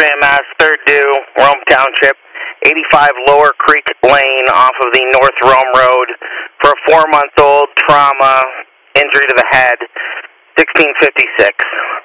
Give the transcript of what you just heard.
Pedestrian Mass, 3rd due, Rome Township, 85 Lower Creek Lane off of the North Rome Road for a 4-month-old trauma, injury to the head, 1656.